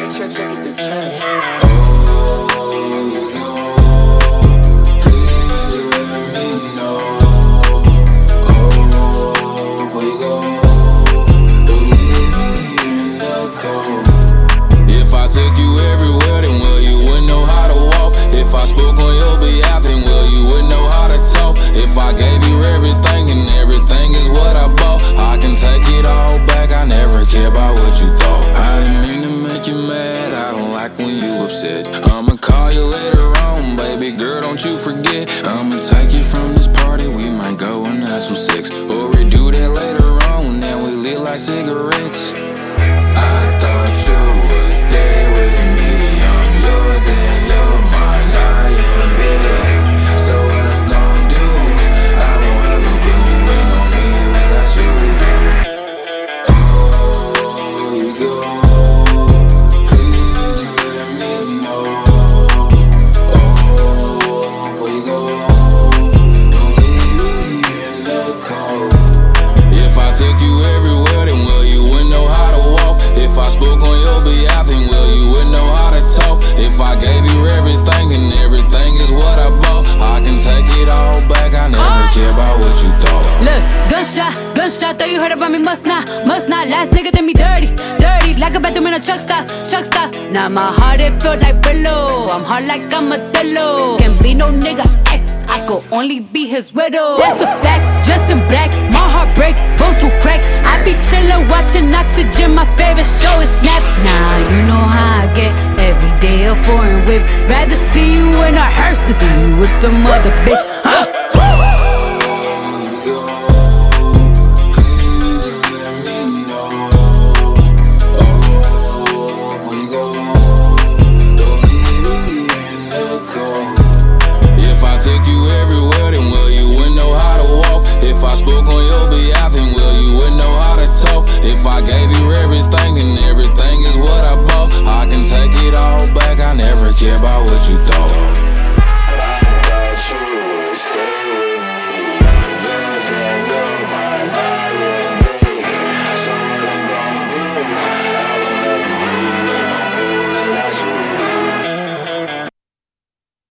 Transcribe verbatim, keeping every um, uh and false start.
Trip circuit the track. Oh, you go. Please let me know. Oh, before you go, don't leave me in the cold. If I took you everywhere, then well, you wouldn't know how to walk. If I spoke on your behalf, then well, you wouldn't know how to talk. If I gave you everything and everything is what I bought, I can take it all back, I never care about what you thought. I didn't mean to make you mad, I don't like when you upset. I'ma call you later on, baby girl, don't you forget. I'ma take you from this party, we might go and have some sex. Or we do that later on, then we lit like cigarettes. I thought you would stay with me, I'm yours and you're mine, I am it. So what I'm gonna do, I won't have no clue, ain't no me without you. Oh, you go, please let me know. Oh, before you go, don't leave me in the cold. If I took you everywhere, then well, you wouldn't know how to walk. If I spoke on your behalf, then well, you wouldn't know how to talk. If I gave you everything and everything is what I bought, I can take it all back, I never care about what you thought. Look, gunshot, gunshot, thought you heard about me, must not, must not. Last nigga did me dirty, dirty, like a bathroom in a truck stop, truck stop. Now my heart, it feels like pillow, I'm hard like I'm a dillo. Can't be no nigga ex, I could only be his widow. That's a fact, dressed in black, my heart break, bones will crack. I be chillin', watching Oxygen, my favorite show is Snaps. Nah, you know how I get, every day a foreign whip. Rather see you in a hearse than see you with some other bitch, huh?